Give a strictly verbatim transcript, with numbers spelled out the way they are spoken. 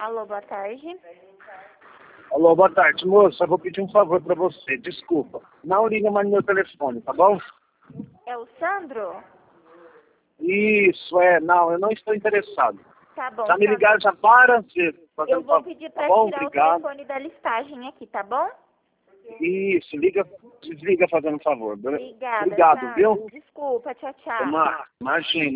Alô, boa tarde. Alô, boa tarde, moça. Eu vou pedir um favor pra você. Desculpa. Não liga mais no meu telefone, tá bom? É o Sandro? Isso, é. Não, eu não estou interessado. Tá bom, Já me Sandro. ligaram, já para. Você fazendo Eu vou favor, pedir tá pra bom? tirar Obrigado. o telefone da listagem aqui, tá bom? Isso, liga, desliga fazendo favor. Obrigada, Obrigado, Sandro. viu? Desculpa, tchau, tchau. Ima- Imagina.